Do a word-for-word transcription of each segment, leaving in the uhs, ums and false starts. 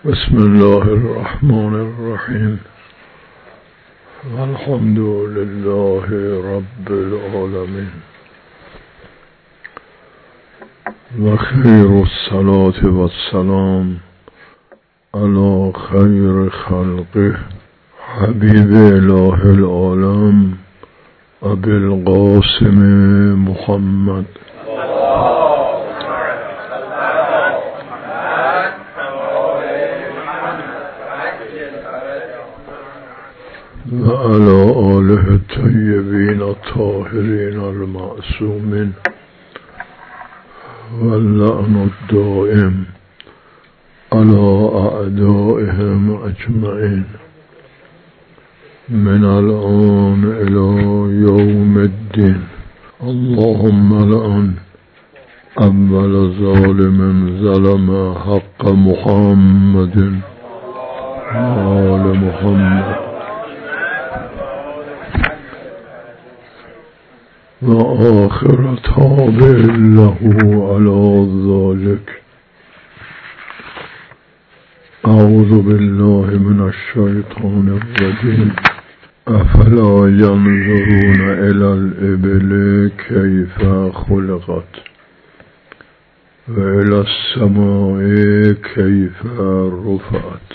بسم الله الرحمن الرحیم والحمد لله رب العالمین و خیر الصلاة و السلام علی خیر خلقه حبیب اله العالم ابی القاسم محمد و علی آله الطیبین الطاهرین المعصومین و اللعن الدائم علی اعدائهم اجمعین من الآن الى یوم الدین. اللهم لعن اول ظالم ظلم حق محمد و آل محمد و آخر تابع له علی ذلك. اعوذ بالله من الشیطان الرجیم. افلا ینظرون الی الابل کیف خلقت و الی السماء کیف رفعت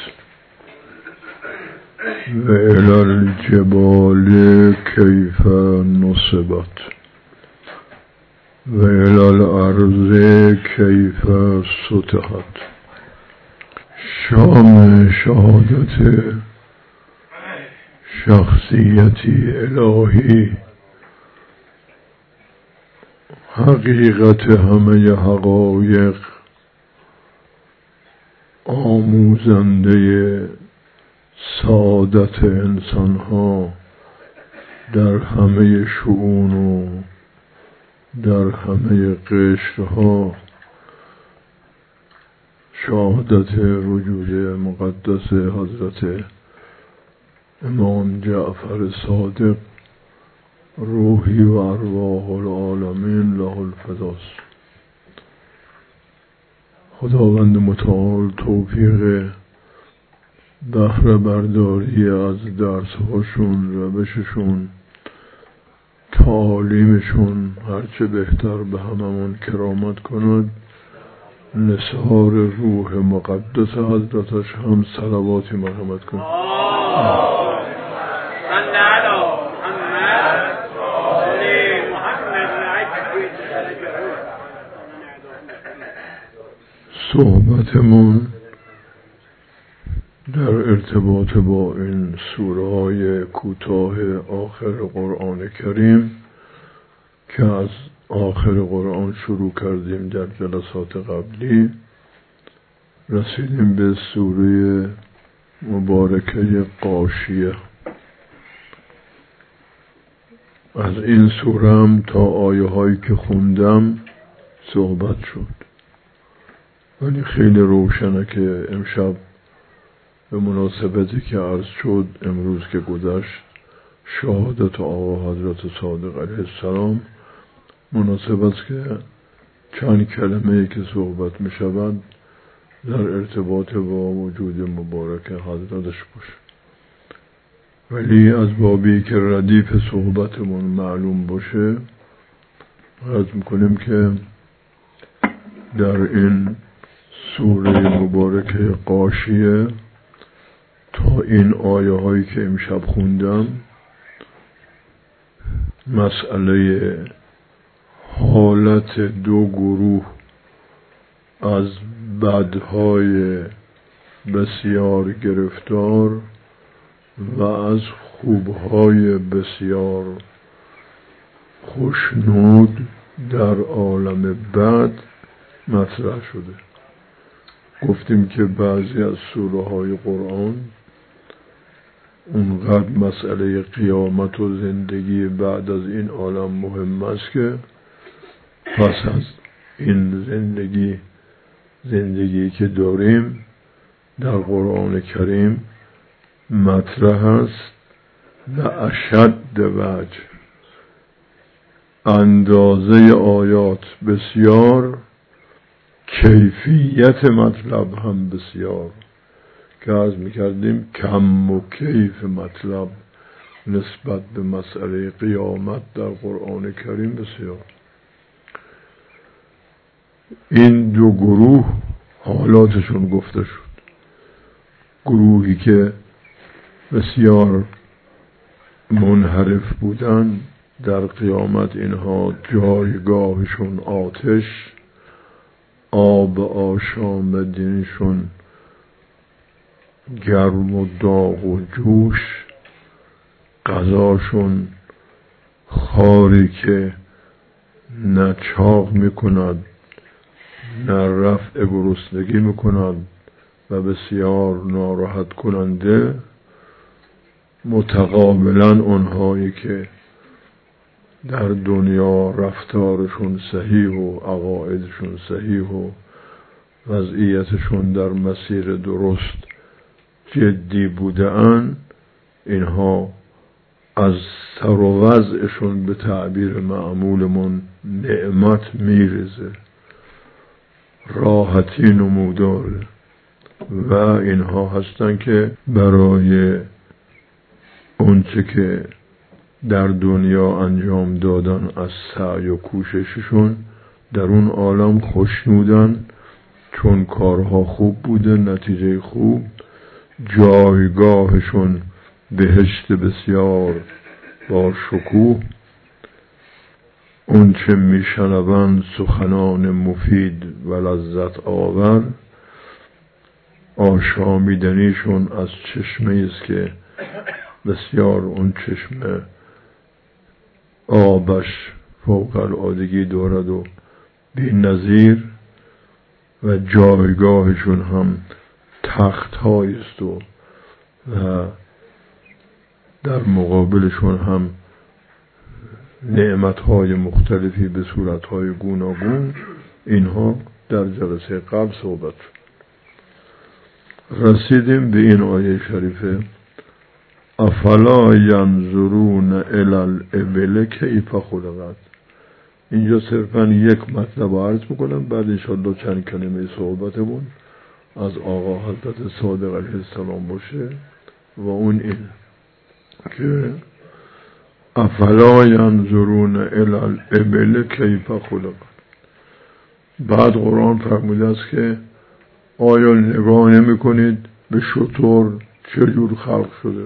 و الی الجبال کیف نصبت و الی الارض کیف سطحت. شام شهادت شخصیتی الهی، حقیقت همه حقایق، آموزنده سعادت انسان ها در همه شؤون و در همه قشرها، شهادت وجود مقدس حضرت امام جعفر صادق روحی و ارواح العالمین له الفداست. خداوند متعال توفیق بهره برداری از درس هاشون، روششون، تعالیمشون هرچه بهتر به هممون کرامت کند. نثار روح مقدس حضرتش هم صلواتی مرحمت کند. صحبتمون در ارتباط با این سوره های کوتاه آخر قرآن کریم که از آخر قرآن شروع کردیم در جلسات قبلی، رسیدیم به سوره مبارکه غاشیه. از این سوره هم تا آیه هایی که خوندم صحبت شد، ولی خیلی روشنه که امشب به مناسبتی که عرض شد امروز که گذشت شهادت آقا حضرت صادق علیه السلام، مناسب است که چند کلمه‌ای که صحبت می شود در ارتباط با وجود مبارک حضرتش باشه، ولی از بابی که ردیف صحبتمون معلوم باشه عرض میکنیم که در این سوره مبارکه غاشیه تا این آیه هایی که امشب خوندم مسئله حالت دو گروه از بدهای بسیار گرفتار و از خوبهای بسیار خوشنود در عالم بد مطرح شده. گفتیم که بعضی از سوره های قرآن اونقدر مسئله قیامت و زندگی بعد از این عالم مهم است که پس از این زندگی زندگی که داریم در قرآن کریم مطرح است و اشد وجه، اندازه آیات بسیار، کیفیت مطلب هم بسیار. که عرض میکردیم کم و کیف مطلب نسبت به مسئله قیامت در قرآن کریم بسیار. این دو گروه حالاتشون گفته شد. گروهی که بسیار منحرف بودن، در قیامت اینها جایگاهشون آتش، آب آشامدنشون گرم و داغ و جوش، غذاشون خاری که نه چاق میکند نه رفع گرسنگی میکند و بسیار ناراحت کننده، متقابلا اونهایی که در دنیا رفتارشون صحیح و عقایدشون صحیح و وضعیتشون در مسیر درست جدی بودن، اینها از سر و وضعشون به تعبیر معمولمون نعمت میرزه، راحتی نموداره و اینها هستن که برای اونچه که در دنیا انجام دادن از سعی و کوشششون در اون عالم خوشنودن، چون کارها خوب بوده، نتیجه خوب، جایگاهشون بهشت بسیار با شکوه، اون چه میشنوند سخنان مفید و لذت آور، آشامیدنیشون از چشمه است که بسیار اون چشمه آبش فوق العادگی دارد و بی نظیر، و جایگاهشون هم تخت هایست و در مقابلشون هم نعمت های مختلفی به صورت های گوناگون. اینها در جلسه قبل صحبت شد. رسیدیم به این آیه شریفه افلا ینظرون الی الابل کیف خلقت. اینجا صرفا یک مطلب عرض میکنم، بعد انشاءالله چند کلمه صحبتمون از آقا حضرت صادق علیه السلام باشه و اون این که افلا ینظرون الی الابل کیف خلقت. بعد قرآن فرموده است که آیا نگاه نمی کنید به شتر چجور خلق شده؟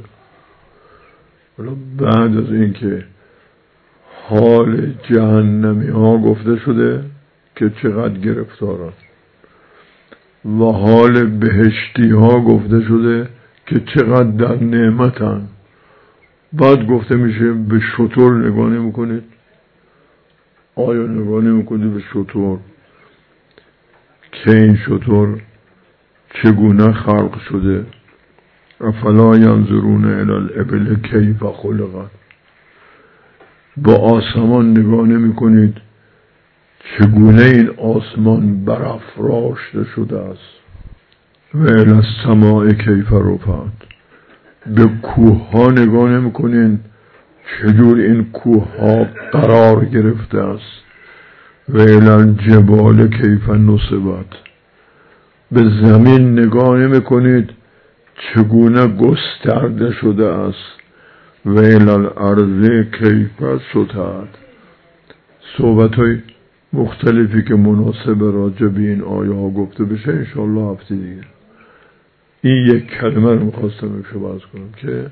بعد از اینکه حال جهنمی ها گفته شده که چقدر گرفتارن و حال بهشتی ها گفته شده که چقدر در نعمتن، بعد گفته میشه به شتر نگاه نمی کنید؟ آیا نگاه نمی کنید به شتر که این شتر چگونه خلق شده؟ افلا ینظرون الی الابل کیف خلقت. با آسمان نگاه نمی کنید چگونه این آسمان برافراشته شده است؟ و الی السماء کیف رفعت. به کوه ها نگاه نمی کنید چجور این کوه ها قرار گرفته است؟ و الی الجبال کیف نصبت. به زمین نگاه نمی کنید چگونه گسترده شده است؟ و الی الارض کیف سطحت. صحبت های مختلفی که مناسب راجع به این آیه ها گفته بشه انشاءالله هفته دیگه. این یک کلمه رو میخواستم اشاره کنم که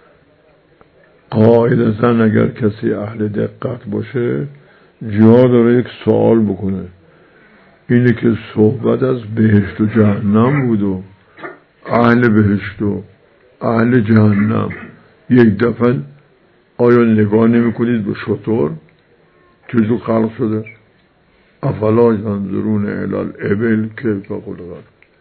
قاعدتا اگر کسی اهل دقت باشه جا داره یک سوال بکنه، اینه که صحبت از بهشت و جهنم بود و اهل بهشت و اهل جهنم، یک دفعه آیا نگاه نمی کنید به شتر چجور خلق شده؟ افلا ینظرون الی الابل کیف خلقت.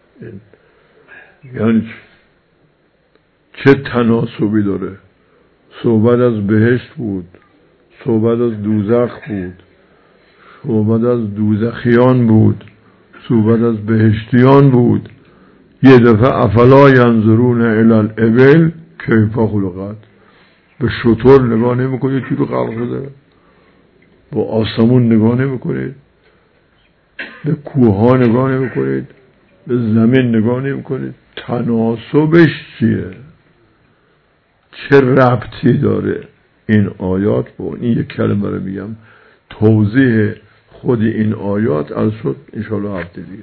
یعنی چه تناسبی داره؟ صحبت از بهشت بود، صحبت از دوزخ بود، صحبت از دوزخیان بود، صحبت از بهشتیان بود، یه دفعه افلا ینظرون الی الابل کیف خلقت. به شتر نگاه نمی کنید چی رو خلق شده؟ با آسمون نگاه نمی کنید؟ به کوه ها نگاه نمی کنید؟ به زمین نگاه نمی کنید؟ تناسبش چیه؟ چه ربطی داره این آیات با این یک کلمه رو میگم توضیح خود این آیات از شد انشاءالله هفته دیگه.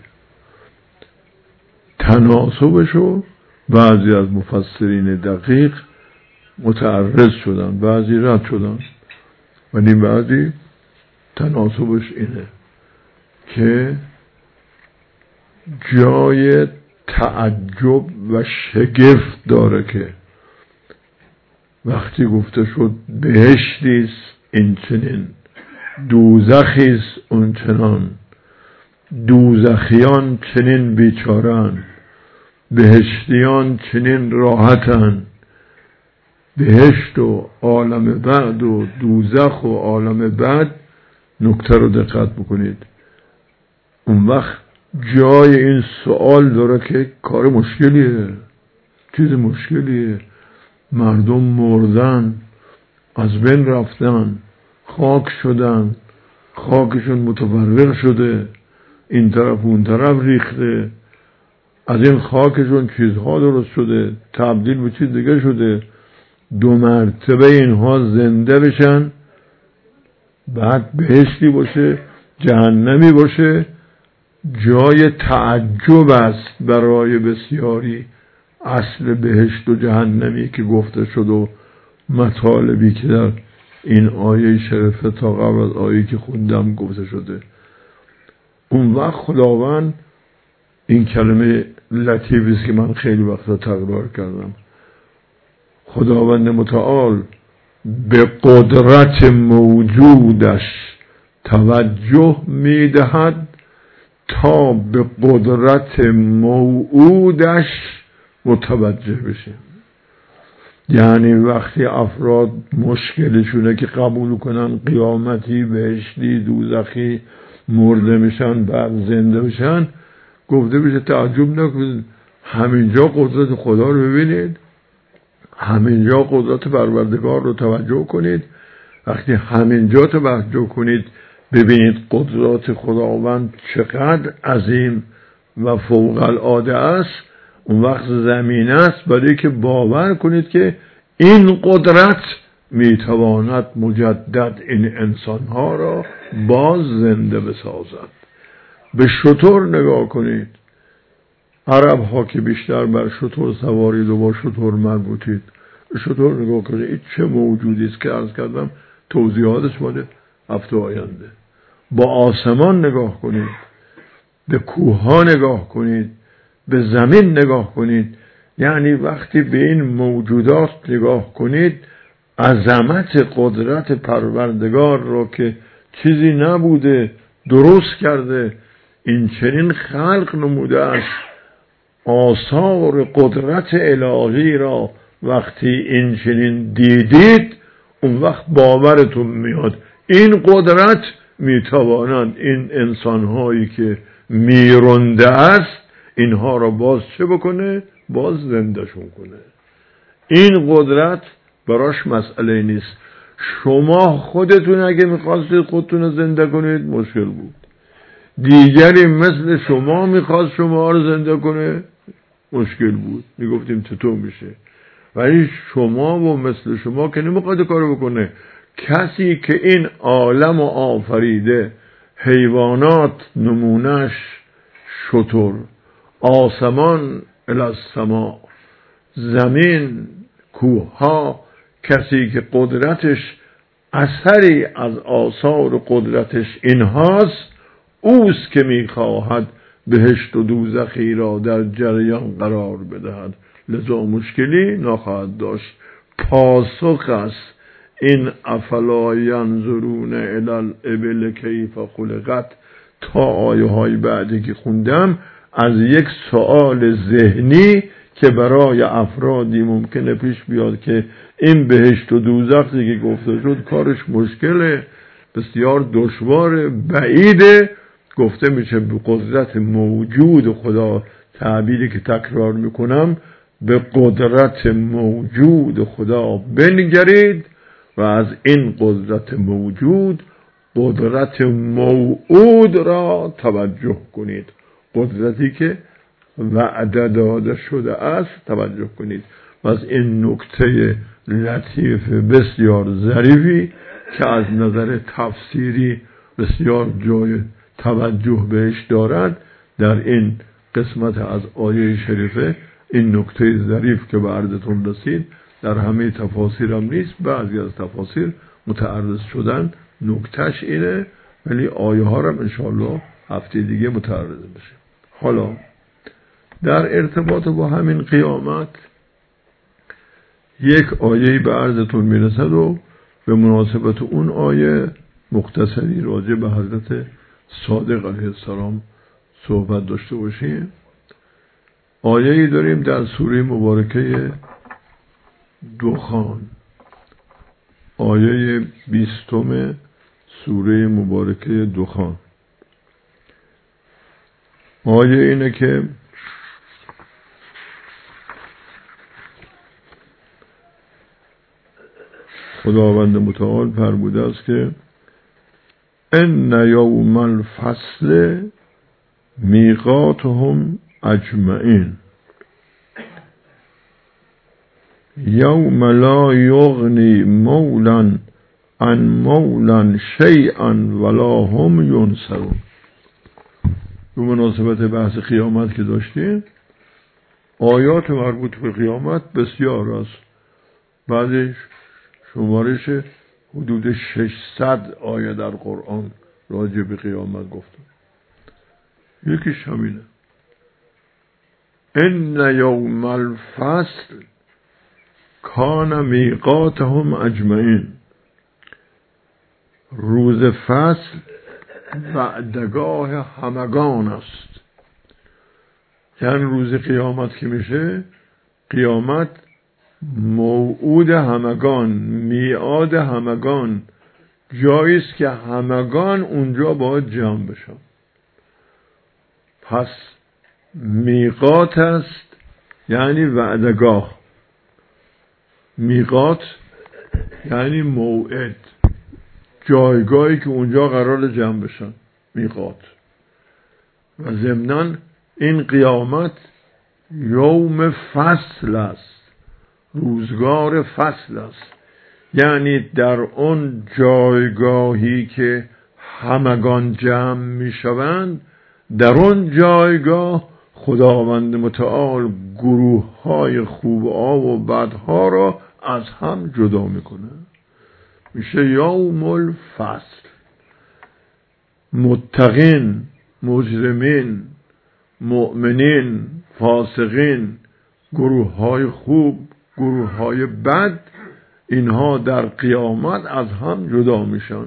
تناسبشو بعضی از مفسرین دقیق متعرض شدن، بعضی رد شدن، ولی بعضی تناسبش اینه که جای تعجب و شگفت داره که وقتی گفته شد بهشتیست این چنین، دوزخیست اون چنان، دوزخیان چنین بیچارن، بهشتیان چنین راحتن، بهشت و عالم بعد و دوزخ و عالم بعد. نکته رو دقت بکنید، اون وقت جای این سوال داره که کار مشکلیه، چیز مشکلیه، مردم مردن، از بین رفتن، خاک شدن، خاکشون متفرق شده، این طرف اون طرف ریخته، از این خاکشون چیزها درست شده، تبدیل به چیز دیگه شده، دو مرتبه اینها زنده بشن، بعد بهشتی باشه جهنمی باشه. جای تعجب است برای بسیاری اصل بهشت و جهنمی که گفته شد و مطالبی که در این آیه شریفه تا قبل از آیه که خوندم گفته شده. اون وقت خداوند، این کلمه لطیفی است که من خیلی وقتا تکرار کردم، خداوند متعال به قدرت موجودش توجه میدهد تا به قدرت موعودش متوجه بشه. یعنی وقتی افراد مشکلشونه که قبول کنن قیامتی، بهشتی، دوزخی، مرده میشن بعد زنده بشن، گفته بشه تعجب نکنید، همینجا قدرت خدا رو ببینید، همینجا قدرت پروردگار رو توجه کنید. وقتی همینجا توجه کنید ببینید قدرت خداوند چقدر عظیم و فوق العاده است، اون وقت زمین است برای که باور کنید که این قدرت میتواند مجدد این انسانها را باز زنده بسازد. به شتر نگاه کنید، عرب ها که بیشتر بر شتر سوارید و با شتر مربوطید، به شتر نگاه کنید، این چه موجودی است که عرض کردم توضیحاتش مال هفته آینده. با آسمان نگاه کنید، به کوه ها نگاه کنید، به زمین نگاه کنید. یعنی وقتی به این موجودات نگاه کنید عظمت قدرت پروردگار رو که چیزی نبوده درست کرده، این چنین خلق نموده است، آثار قدرت الهی را وقتی این چنین دیدید اون وقت باورتون میاد این قدرت میتواند این انسانهایی که میرنده است اینها را باز چه بکنه؟ باز زندهشون کنه. این قدرت براش مسئله نیست. شما خودتون اگه میخواستید خودتون زنده کنید مشکل بود، دیگری مثل شما میخواست شما رو زنده کنه مشکل بود، میگفتیم چطور میشه. ولی شما و مثل شما که نمیخواد کارو بکنه. کسی که این عالم و آفریده، حیوانات نمونش شتر، آسمان الی السما، زمین، کوه ها، کسی که قدرتش اثری از آثار قدرتش اینهاست، اوست که میخواهد بهشت و دوزخی را در جریان قرار بدهد، لذا مشکلی نخواهد داشت. پاسخ است این افلا ینظرون الی الابل کیف خلقت تا آیه های بعدی که خوندم از یک سوال ذهنی که برای افرادی ممکنه پیش بیاد که این بهشت و دوزخی که گفته شد کارش مشکله، بسیار دشوار، بعیده، گفته میشه به قدرت موجود خدا، تعبیری که تکرار میکنم، به قدرت موجود خدا بنگرید و از این قدرت موجود قدرت موعود را توجه کنید. قدرتی که وعده داده شده است توجه کنید. پس این نکته لطیف بسیار ظریفی که از نظر تفسیری بسیار جای توجه بهش دارد در این قسمت از آیه شریفه. این نکته ظریف که به عرضتون رسید در همه تفاسیر هم نیست، بعضی از تفاسیر متعرض شدن نکتهش اینه، ولی آیه ها هم انشاءالله هفته دیگه متعرض بشه. حالا در ارتباط با همین قیامت یک آیه به عرضتون میرسد و به مناسبت اون آیه مختصری راجع به حضرت صادق علیه السلام صحبت داشته باشیم. آیه‌ای داریم در سوره مبارکه دخان، آیه بیستم سوره مبارکه دخان. آیه اینه که خداوند متعال فرموده است که ان یوم الفصل میقاتهم اجمعین یوم لا یغنی مولا عن مولا شیئا ولا هم ینصرون. به مناسبت بحث قیامت که داشتیم، آیات مربوط به قیامت بسیار است. بعدش شمارش حدود ششصد آیه در قرآن راجع به قیامت گفتم. یکیش همینه، ان یوم الفصل کان میقاتهم اجمعین. روز فصل وعدگاه همگان است. یعنی روز قیامت که میشه، قیامت موعود همگان، میعاد همگان، جایی است که همگان اونجا باید جمع بشن. پس میقات است یعنی وعدگاه، میقات یعنی موعد، جایگاهی که اونجا قرار جمع بشن، میقات. و ضمناً این قیامت یوم فصل است، روزگار فصل است. یعنی در اون جایگاهی که همگان جمع می شوند، در اون جایگاه خداوند متعال گروه های خوب ها و بدها را از هم جدا میکنه، میشه یوم الفصل. متقین، مجرمین، مؤمنین، فاسقین، گروه های خوب، گروه های بد، اینها در قیامت از هم جدا میشن.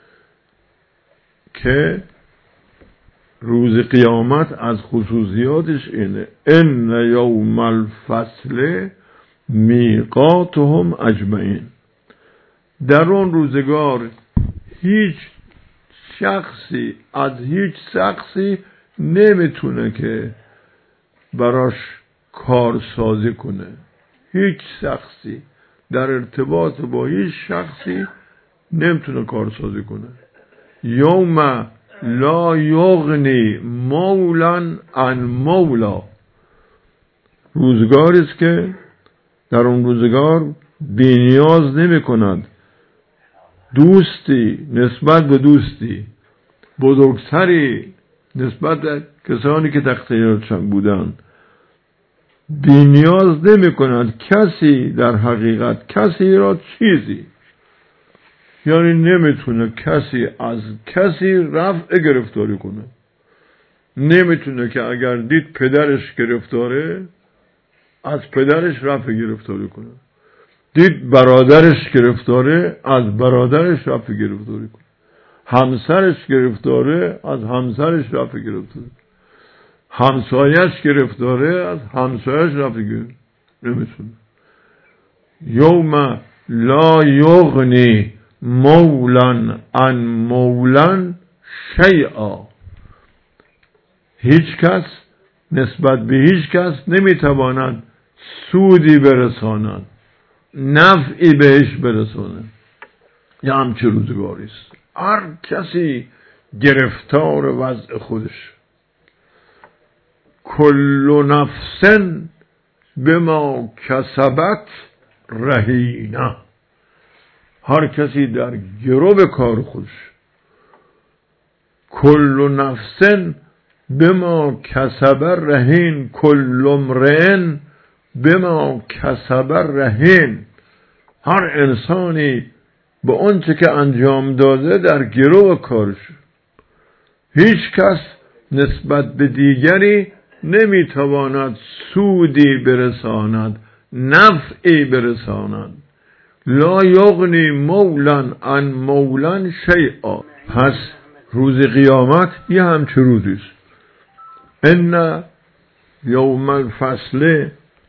که روز قیامت از خصوصیاتش اینه ان یوم الفصل میقاتهم اجمعین. در اون روزگار هیچ شخصی از هیچ شخصی نمیتونه که براش کارسازی کنه. هیچ شخصی در ارتباط با هیچ شخصی نمیتونه کارسازی کنه. یوم لا یغنی مولا عن مولا. روزگاری است که در اون روزگار بی‌نیاز نمی کند دوستی نسبت به دوستی، بزرگتری نسبت به کسانی که تحت اختیارشان بودند، بی‌نیاز نمی کند کسی در حقیقت کسی را چیزی. یعنی نمیتونه کسی از کسی رفع گرفتاری کنه. نمیتونه که اگر دید پدرش گرفتاره از پدرش رفع گرفتاری کنه، دید برادرش گرفتاره از برادرش رفع گرفتاری کنه، همسرش گرفتاره از همسرش رفع گرفتاری کنه، همسایش گرفتاره از همسایش رفع گرفتاری نمیتونه. یوم لا یغنی مولا عن مولا شیئا. هیچ کس نسبت به هیچ کس نمیتواند سودی برساند، نفعی بهش برساند. یه همچه روزگاری است. هر کسی گرفتار وضع خودش. کل نفس بما کسبت رهینه. هر کسی در گرو کار خودش. کل نفس بما کسب رهین، کل امرئ بما کسب رهین. هر انسانی به آنچه که انجام داده در گرو کارش. هیچ کس نسبت به دیگری نمیتواند سودی برساند، نفعی برساند. لا یغنی مولا عن مولا شیئا. پس روز قیامت یه همچه روزیست. ان یوم الفصل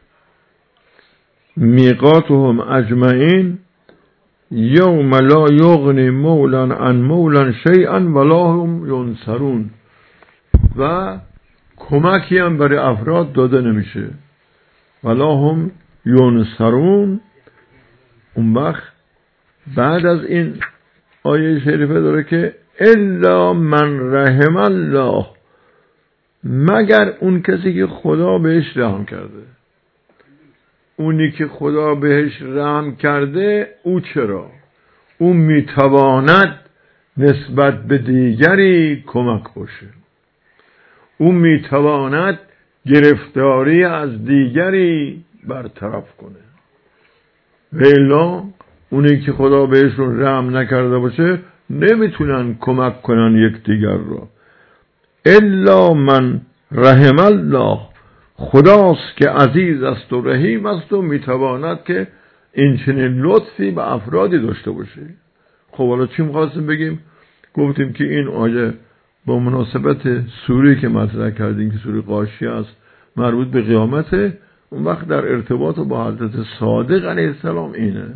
میقاتهم اجمعین یوم لا یغنی مولا عن مولا شیئا ولا هم ینصرون. و کمکی هم برای افراد داده نمیشه. ولا هم ینصرون. اون وقت بعد از این آیه شریفه داره که الا من رحم الله، مگر اون کسی که خدا بهش رحم کرده. اونی که خدا بهش رحم کرده او چرا؟ او میتواند نسبت به دیگری کمک باشه. او میتواند گرفتاری از دیگری برطرف کنه. ویلا اونی که خدا بهشون رحم نکرده باشه نمیتونن کمک کنن یک دیگر رو. الا من رحم الله، خداست که عزیز است و رحیم است و میتواند که این چنین لطفی به افرادی داشته باشه. خب حالا چی می‌خواستیم بگیم؟ گفتیم که این آیه با مناسبت سوره که مطرح کردیم که سوره غاشیه است، مربوط به قیامته. اون وقت در ارتباط با حضرت صادق علیه السلام اینه.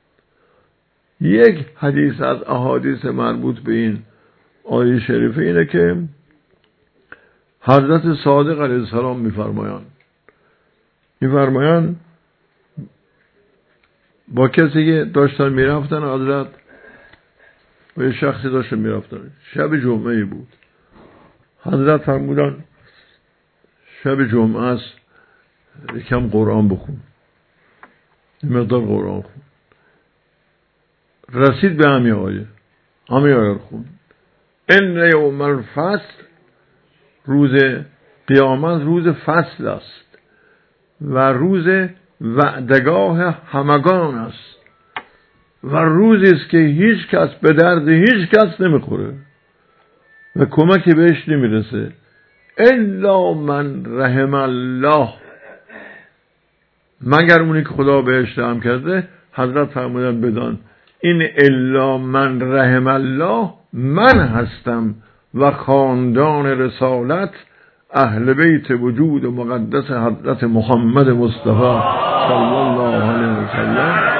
یک حدیث از احادیث مربوط به این آیه شریفه اینه که حضرت صادق علیه السلام میفرمایند میفرمایند با کسی که داشتن میرفتن حضرت و یه شخصی داشتن میرفتن، شب جمعه بود. حضرت فرمودن شب جمعه است، یکم قرآن بخون، یه مقدار قرآن خون. رسید به همین آیه، همین آیه خون. ان یوم الفصل، روز قیامت روز فصل است و روز وعدگاه همگان است و روزی است که هیچ کس به درد هیچ کس نمیخوره و کمکی بهش نمیرسه الا من رحم الله، مگر اونی که خدا بهش رحم کرده. حضرت فرمودن بدان این الا من رحم الله من هستم و خاندان رسالت اهل بیت وجود مقدس حضرت محمد مصطفی صلی الله علیه و سلم.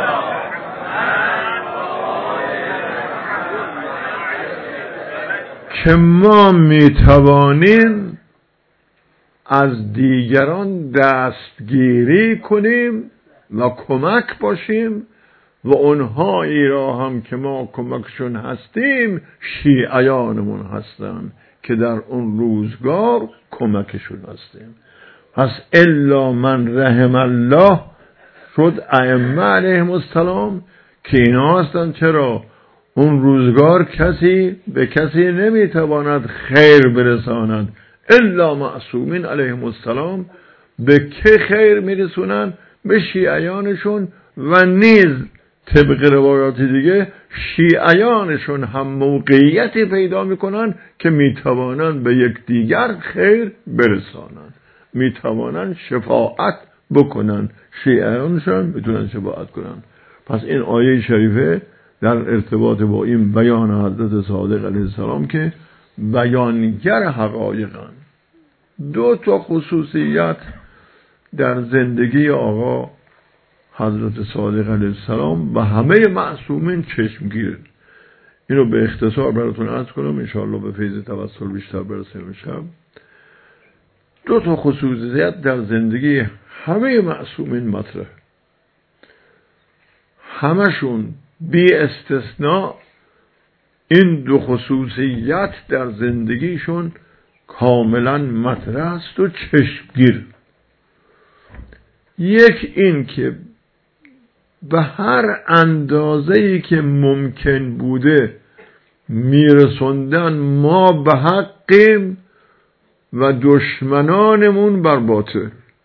که ما میتوانیم از دیگران دستگیری کنیم و کمک باشیم و اونهایی را هم که ما کمکشون هستیم شیعیانمون هستن که در اون روزگار کمکشون هستیم. پس الا من رحم الله شد ائمه علیهم السلام که اینا هستن. چرا؟ اون روزگار کسی به کسی نمیتواند خیر برساند الا معصومین علیهم السلام. به که خیر میرسونن؟ به شیعیانشون و نیز طبق روایات دیگه شیعیانشون هم موقعیتی پیدا میکنن که میتوانن به یک دیگر خیر برسانن، میتوانن شفاعت بکنن، شیعیانشون میتونن شفاعت کنن. پس این آیه شریفه در ارتباط با این بیان حضرت صادق علیه السلام که بیانگر حقایقن. دو تا خصوصیت در زندگی آقا حضرت صادق علیه السلام و همه معصومین چشمگیره. اینو به اختصار براتون عرض کنم، انشاءالله به فیض توسل بیشتر برسیم امشب. دو تا خصوصیت در زندگی همه معصومین مطرح، همشون بی استثناء این دو خصوصیت در زندگیشون کاملا مطرح است و چشمگیر. یک این که به هر اندازه‌ای که ممکن بوده میرسوندن ما به حقیم و دشمنانمون بر باطل،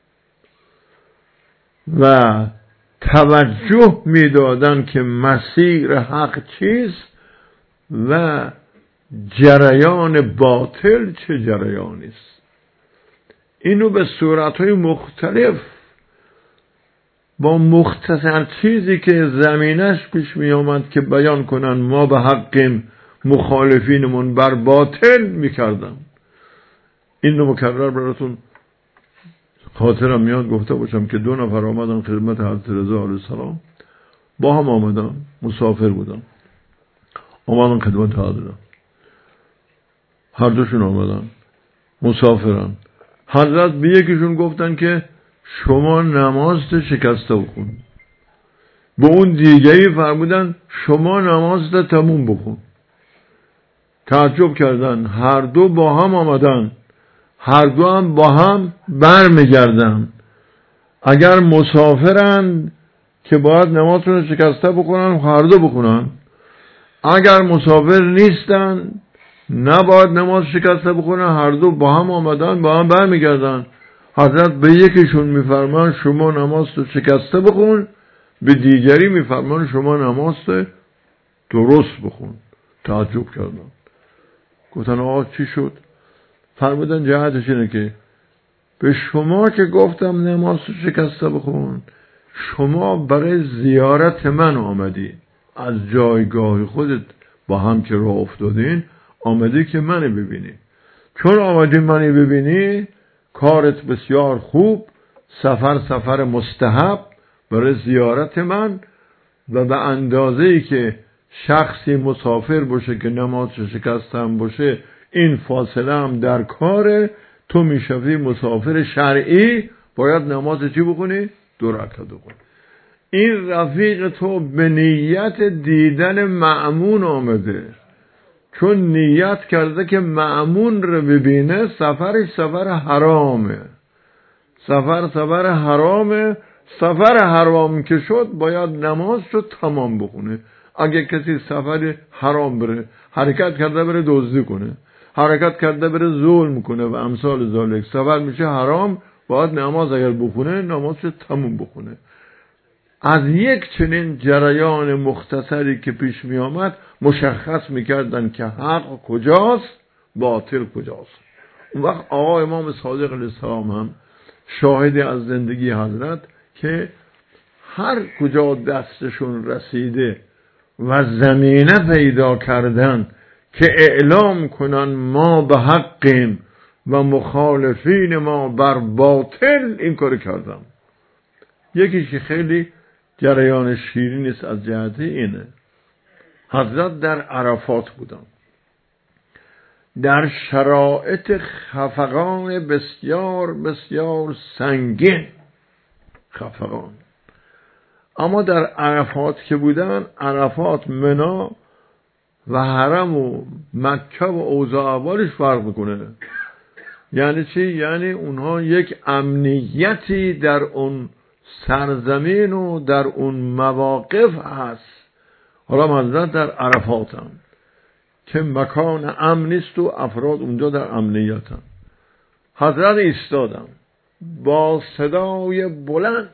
و توجه میدادن که مسیر حق چیست و جریان باطل چه جریانی است. اینو به صورت‌های مختلف با مختصر چیزی که زمینش پیش می آمد که بیان کنن ما به حقیم، مخالفینمون بر باطل میکردن. این رو مکرر براتون خاطرم میاد گفته باشم که دو نفر آمدن خدمت حضرت رضا علیه السلام، با هم آمدن، مسافر بودن، آمدن خدمت حضرت، هر دوشون آمدن مسافرن. حضرت به یکیشون گفتن که شما نماز شکسته بخون، به اون دیگری فرمودن شما نماز تموم بخون. تعجب کردن، هر دو با هم آمدن، هر دو هم با هم برمیگردن. اگر مسافرند که باید نمازشون شکسته بکنن، هر دو بخونن. اگر مسافر نیستن نباید نماز شکسته بکنن، هر دو با هم آمدن با هم برمیگردن. حضرت به یکیشون میفرمان شما نماز تو شکسته بخون، به دیگری میفرمان شما نماز درست بخون. تعجب کردن، گفتن آقا چی شد؟ فرمودن جهتش اینه که به شما که گفتم نماز تو شکسته بخون، شما برای زیارت من آمدی، از جایگاه خودت با هم که راه افتادین آمدی که منی ببینی. چون آمدی منی ببینی، کارت بسیار خوب، سفر سفر مستحب برای زیارت من، و به اندازه‌ای که شخصی مسافر باشه که نماز شکسته هم باشه، این فاصله هم در کار تو میشوی مسافر شرعی، باید نماز چی بخونی؟ دو رکعت بخونی. این رفیق تو به نیت دیدن مأمون آمده، چون نیت کرده که مأمون رو ببینه، سفرش سفر حرامه، سفر سفر حرامه. سفر حرام که شد باید نماز رو تمام بخونه. اگه کسی سفر حرام بره، حرکت کرده بره دزدی کنه، حرکت کرده بره ظلم کنه و امثال ذالک، سفر میشه حرام، باید نماز اگر بخونه نماز رو تمام بخونه. از یک چنین جریان مختصری که پیش می آمد مشخص میکردن که حق کجاست، باطل کجاست. اون وقت آقا امام صادق علیه السلام هم شاهدی از زندگی حضرت که هر کجا دستشون رسیده و زمینه پیدا کردن که اعلام کنن ما به حقیم و مخالفین ما بر باطل، این کار کردن. یکی که خیلی جریان شیرین است از جهت اینه، حضرت در عرفات بودن، در شرایط خفقان بسیار بسیار سنگین، خفقان. اما در عرفات که بودن، عرفات، منا و حرم و مکه و اوضاع احوالش فرق میکنه. یعنی چی؟ یعنی اونها یک امنیتی در اون سرزمین و در اون مواقف هست. حالا حضرت در عرفات هم که مکان امن نیست و افراد اونجا در امنیت هم. حضرت ایستادن با صدای بلند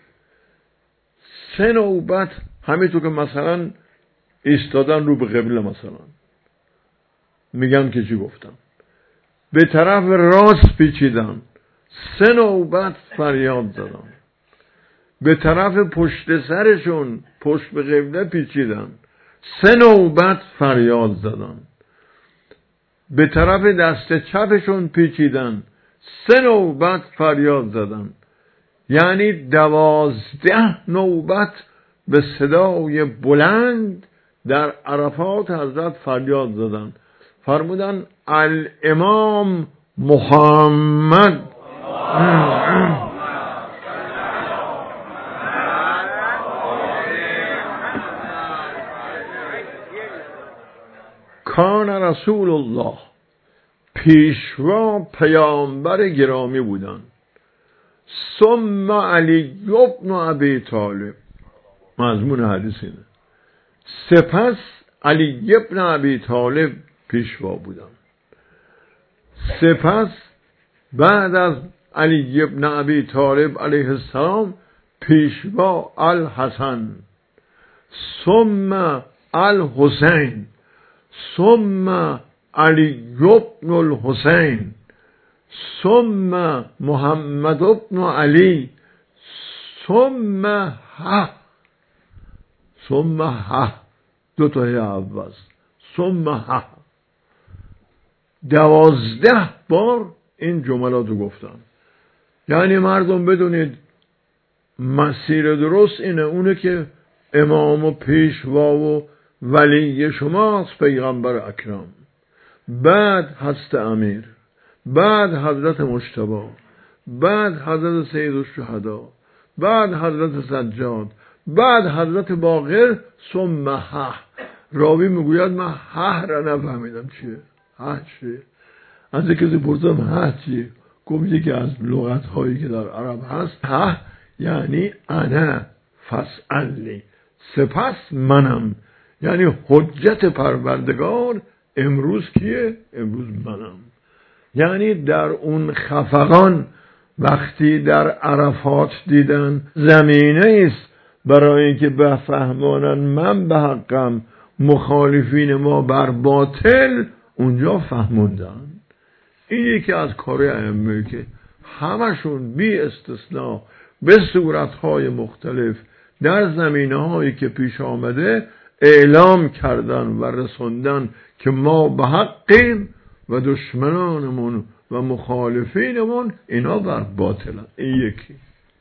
سه نوبت، همینطور که مثلا ایستادن رو به قبله، مثلا میگن که چی گفتن، به طرف راست پیچیدن، سه نوبت فریاد زدن. به طرف پشت سرشون، پشت به قبله پیچیدن، سه نوبت فریاد زدن. به طرف دست چپشون پیچیدن، سه نوبت فریاد زدن. یعنی دوازده نوبت به صدای بلند در عرفات حضرت فریاد زدن. فرمودن الامام محمد کان رسول الله، پیشوا پیامبر گرامی بودن. ثم علی ابن ابی طالب، مضمون حدیث اینه. سپس علی ابن ابی طالب پیشوا بودن. سپس بعد از علی ابن ابی طالب علیه السلام پیشوا الحسن، ثم الحسین، ثم علی ابن الحسین، ثم محمد ابن علی، ثم ها ثم ها دو تا عوض، ثم ها دوازده بار این جملات رو گفتن. یعنی مردم بدونید مسیر درست اینه، اونه که امام و پیشوا و ولی شماست پیغمبر اکرم، بعد هست امیر، بعد حضرت مجتبی، بعد حضرت سید الشهدا، بعد حضرت سجاد، بعد حضرت باقر، ثم ها. راوی میگوید من ها را نفهمیدم چیه. ها چیه؟ از کسی پرسیدم ها چیه؟ گفت یکی از لغت هایی که در عرب هست. ها یعنی انا فاسألنی، سپس منم، یعنی حجت پروردگار امروز کیه؟ امروز منم. یعنی در اون خفقان وقتی در عرفات دیدن زمینه است برای اینکه بفهمانن من به حقم، مخالفین ما بر باطل، اونجا فهموندن. این یکی از کارهای ائمه که همشون بی استثناء به صورتهای مختلف در زمینه‌هایی که پیش آمده اعلام کردن و رسوندن که ما به حقیم و دشمنانمون و مخالفینمون اینا بر باطلن. این یکی.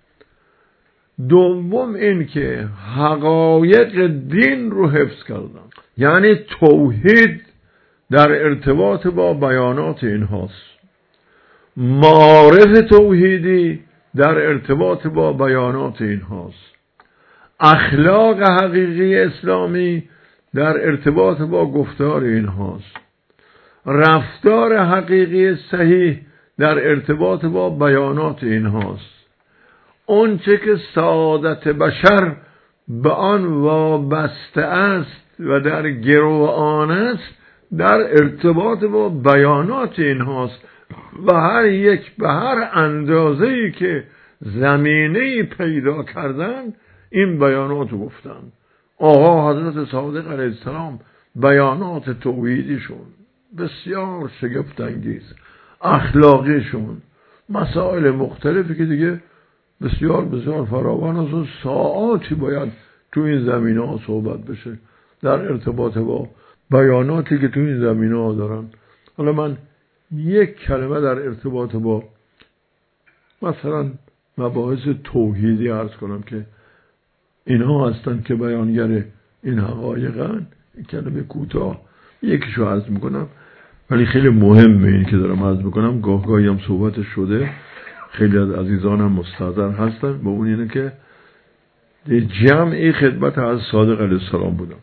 دوم این که حقایق دین رو حفظ کردن، یعنی توحید در ارتباط با بیانات اینهاست، معارف توحیدی در ارتباط با بیانات اینهاست، اخلاق حقیقی اسلامی در ارتباط با گفتار اینهاست، رفتار حقیقی صحیح در ارتباط با بیانات اینهاست، اون چه که سعادت بشر به آن وابسته است و در گرو آن است در ارتباط با بیانات اینهاست و هر یک به هر اندازه‌ای که زمینه‌ای پیدا کردن این بیانات رو گفتن. آقا حضرت صادق علیه السلام بیانات توحیدیشون بسیار شگفت انگیز، اخلاقیشون، مسائل مختلفی که دیگه بسیار بسیار فراوان است و ساعاتی باید تو این زمینه ها صحبت بشه در ارتباط با بیاناتی که تو این زمینه ها دارن. حالا من یک کلمه در ارتباط با مثلا مباحث توحیدی عرض کنم که اینها هستن که بیانگر این حقایقن. این کلمه کوتاه یکیشو عرض میکنم، ولی خیلی مهمه این که دارم عرض میکنم. گاه گاهی هم صحبت شده، خیلی از عزیزانم مستحضر هستن. با اون اینه که جمعی خدمت از صادق علیه السلام بودم،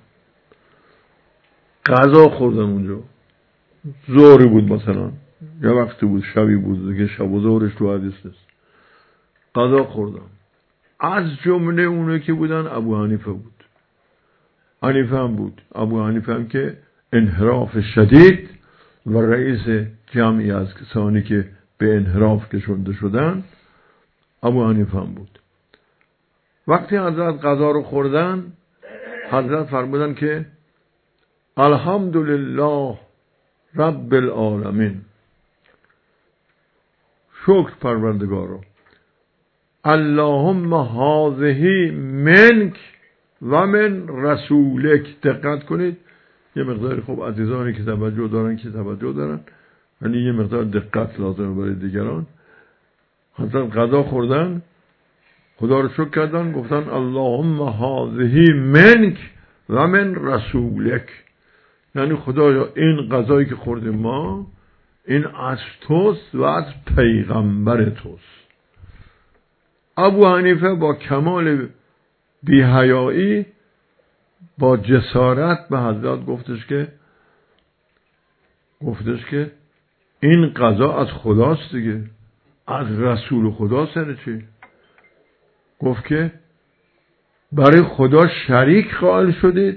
غذا خوردم اونجا، ظهری بود مثلا، یا وقتی بود شبی بود دیگه، شب و ظهرش تو حدیث نیست. غذا خوردم، از جمله اونه که بودن ابو حنیفه بود، حنیفه هم بود، ابو حنیفه هم که انحراف شدید و رئیس جمعی از کسانی که به انحراف کشونده شدن ابو حنیفه هم بود. وقتی حضرت غذا رو خوردن، حضرت فرمودن که الحمدلله رب العالمین، شکر پروردگارا، اللهم هذه منک و من رسولک. دقت کنید، یه مقداری خوب عزیزانی که توجه دارن که توجه دارن، یعنی یه مقدار دقت لازمه برای دیگران. حضرت غذا خوردن، خدا رو شکر کردن، گفتن اللهم هذه منک و من رسولک، یعنی خدایا این غذایی که خوردیم ما این از توست و از پیغمبر توست. ابو حنیفه با کمال بی‌حیایی با جسارت به حضرت گفتش که گفتش که این قضا از خداست دیگه، از رسول خدا. سر چی؟ گفت که برای خدا شریک قائل شدید،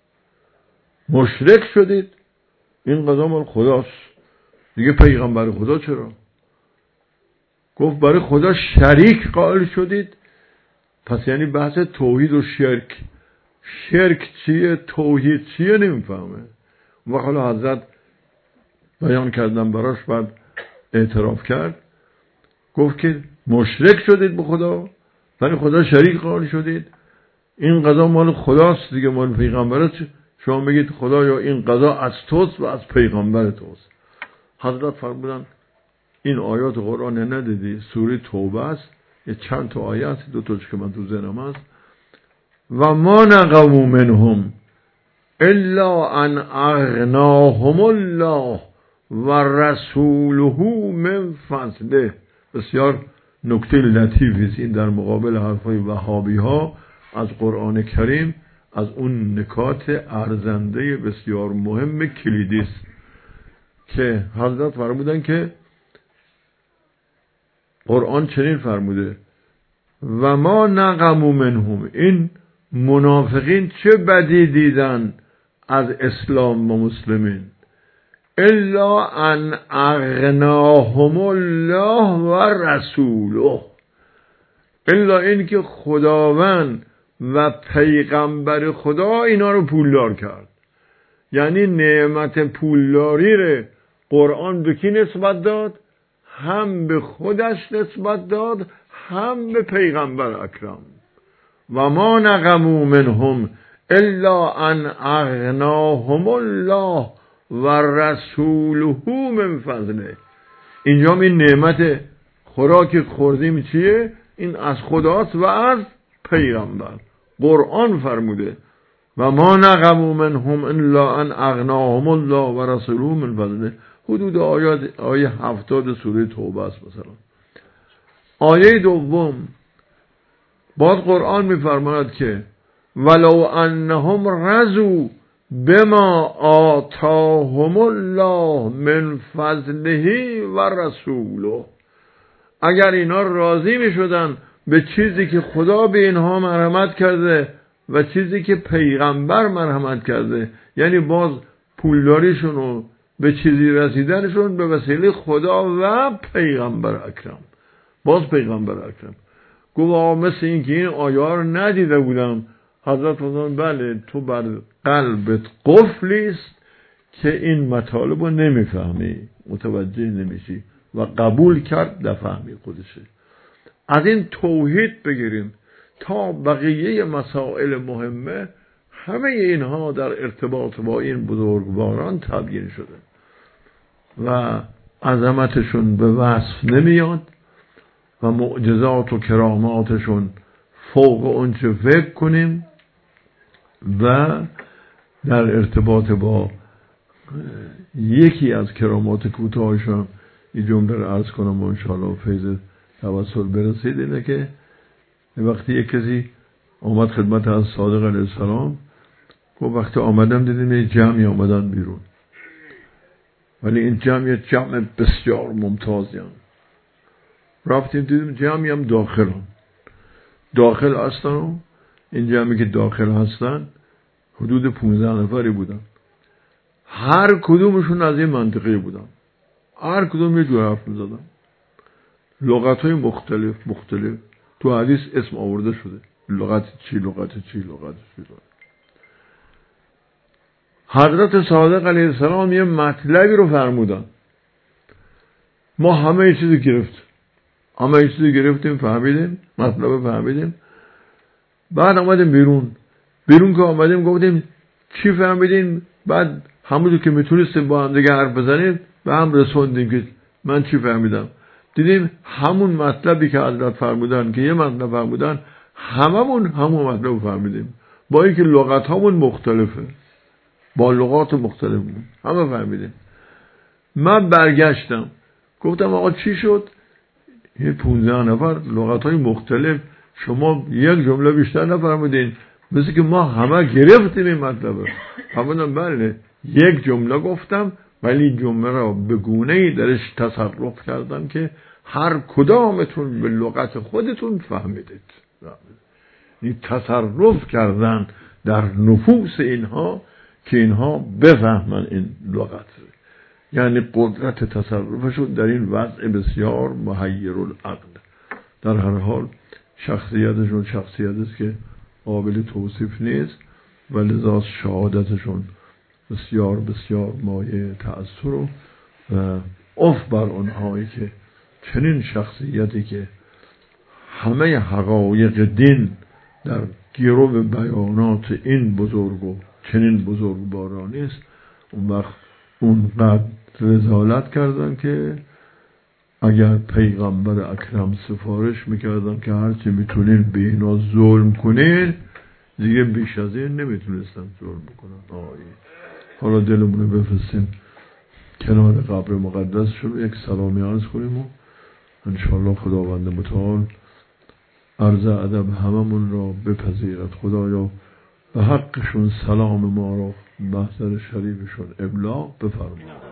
مشرک شدید، این قضا مال خداست دیگه. پیغمبر خدا چرا؟ گفت برای خدا شریک قائل شدید، پس یعنی بحث توحید و شرک. شرک چیه؟ توحید چیه؟ نمیفهمه. و حالا حضرت بیان کردن براش، بعد اعتراف کرد، گفت که مشرک شدید به خدا، برای خدا شریک قائل شدید، این قضا مال خداست دیگه، مال پیغمبرت. شما بگید خدایا این قضا از توست و از پیغمبر توست. حضرت فرمودن این آیات قرآن ندیدی؟ سوره توبه است، یه چند تا آیه است، دو تاش که من تو ذهنم هست. و ما نقموا منهم الا ان اغناهم الله و رسوله من فضله. بسیار نکته لطیفی است این در مقابل حرفای وهابی ها از قرآن کریم، از اون نکات ارزنده بسیار مهم کلیدی است که حضرت فرمودن که قرآن چنین فرموده و ما نقموا منهم، این منافقین چه بدی دیدن از اسلام و مسلمین، الا ان اغناهم الله و رسوله، الا این که خداوند و پیغمبر خدا اینا رو پولدار کرد. یعنی نعمت پولداری رو قرآن به کی نسبت داد؟ هم به خودش نسبت داد، هم به پیغمبر اکرم. و ما نقموا منهم الا ان اغناهم الله و رسوله من فضله. اینجا این نعمت خوراک خوردیم چیه؟ این از خداست و از پیغمبر. قرآن فرموده و ما نقموا منهم الا ان اغناهم الله و رسوله من فضله. حدود آیات آیه هفتاد سوره توبه است. مثلا آیه دوم باز قرآن میفرماید که ولو انهم رضوا بما آتاهم الله من فضله و رسوله، اگر اینا راضی میشدن به چیزی که خدا به اینها مرحمت کرده و چیزی که پیغمبر مرحمت کرده، یعنی باز پولداریشون و به چیزی رسیدنشون به وسیله خدا و پیغمبر اکرم. باز پیغمبر اکرم گفت مثل این که این آیه رو ندیده بودم. حضرت فرمودن بله، تو بر قلبت قفلی است که این مطالب رو نمیفهمی، متوجه نمیشی و قبول کرد نفهمی خودشه. از این توحید بگیریم تا بقیه مسائل مهمه، همه اینها در ارتباط با این بزرگواران تبیین شده و عظمتشون به وصف نمیاد و معجزات و کراماتشون فوق اونچه فکر کنیم. و در ارتباط با یکی از کرامات کوتاهشون این جمله رو عرض کنم و انشاءالله فیض توسل برسید، اینه که وقتی یک کسی آمد خدمت از صادق علیه السلام، گفت وقتی آمدم دیدیم یه جمعی آمدن بیرون، ولی این جمع یه جمع بسیار ممتازی هم. رفتیم دیدیم جمعی هم داخل هم. داخل هستن، این جمعی که داخل هستن حدود پونزده نفری بودن، هر کدومشون از این منطقه بودن، هر کدوم یه جور حرف می‌زدن، لغت‌های مختلف مختلف. تو حدیث اسم آورده شده، لغت چی لغت چی لغت چی. حضرت صادق علیه السلام یه مطلبی رو فرمودن، ما همه چیزی گرفت همه چیزی گرفتیم، فهمیدیم مطلب، فهمیدیم. بعد آمدیم بیرون بیرون که آمدیم گفتیم چی فهمیدین؟ بعد همونجور که میتونستیم با هم دیگه حرف بزنیم به هم رسوندیم که من چی فهمیدم. دیدیم همون مطلبی که حضرت فرمودن که یه مطلب فرمودن، هممون همون مطلب فهمیدیم، با اینکه لغت هامون مختلفه، با لغات مختلف همه فهمیدیم. من برگشتم گفتم آقا چی شد؟ یه پونزده نفر لغت های مختلف، شما یک جمله بیشتر نفهمیدین، مثل که ما همه گرفتیم این مطلبه. فرمودم بله، یک جمله گفتم ولی جمله را به گونه‌ای درش تصرف کردن که هر کدامتون به لغت خودتون فهمیدید. این تصرف کردن در نفوس اینها که اینها بفهمن این لغت، یعنی قدرت تصرفشون در این وضع بسیار محیرالعقل. در هر حال شخصیتشون شخصیتی است که قابل توصیف نیست و لذا شهادتشون بسیار بسیار مایه تأثیر و اف بر اونهایی که چنین شخصیتی که همه حقایق دین در گرو بیانات این بزرگ و چنین بزرگوارانی است، اون وقت اونقدر رسالت کردن که اگر پیغمبر اکرم سفارش میکردن که هرچی میتونین به اینا ظلم کنین، دیگه بیش از این نمیتونستن ظلم بکنن. آیه. حالا دلمونو بفرستیم کنار قبر مقدس شو یک سلامی عرض کنیم و انشاءالله خداوند متعال عرض ادب هممون را بپذیرد. خدایا به حقشون سلام ما را محضر شریفشون ابلاغ بفرما.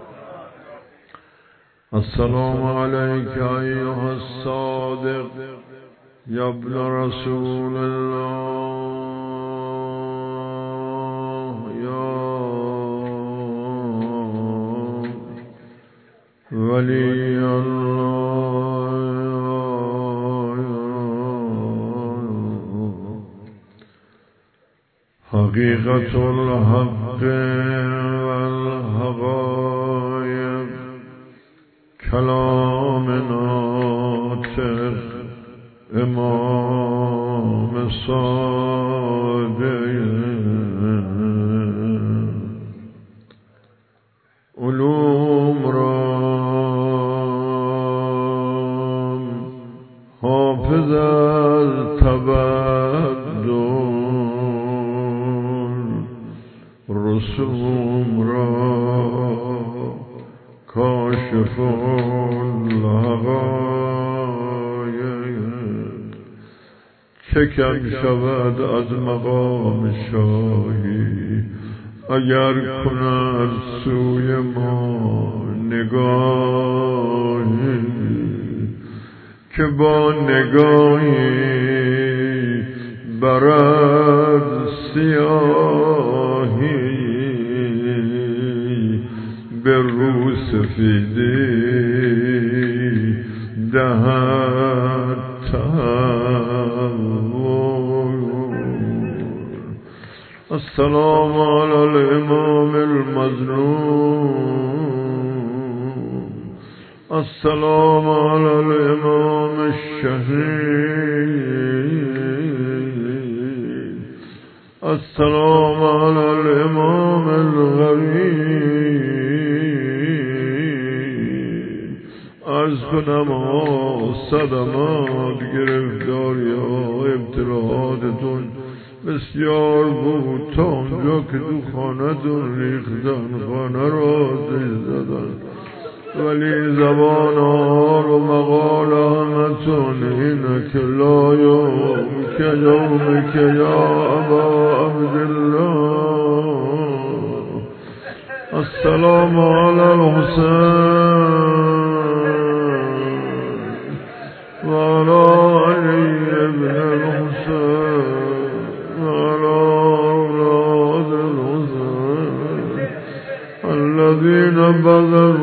السلام علیک ایها الصادق یا ابن رسول الله یا ولی الله حقیقت الحق والحقایق کلام ناطق امام صادق علوم را حافظ از تبدل رسوم را کاشف الحقایق چه کم شود از مقام شاهی اگر کند سوی ما نگاهی که با نگاهی برد سیاهی به رو سفیدی دهد تحول. السلام علی الامام المظلوم، السلام علی الامام الشهید، السلام علی الامام الغریب. عرض کنم ها صدمات گرفتاری ها ابتلاعاتتون بسیار بود تا اونجا که تو خانه دون ریختن، خانه را آتش زدن، ولی زبان ها و مقال همتون اینه که لا یوم که یوم که یا ابا عبدالله. السلام علی الحسین و علی علی ابن الحسین و علی اولاد الحسین الذین بذلوا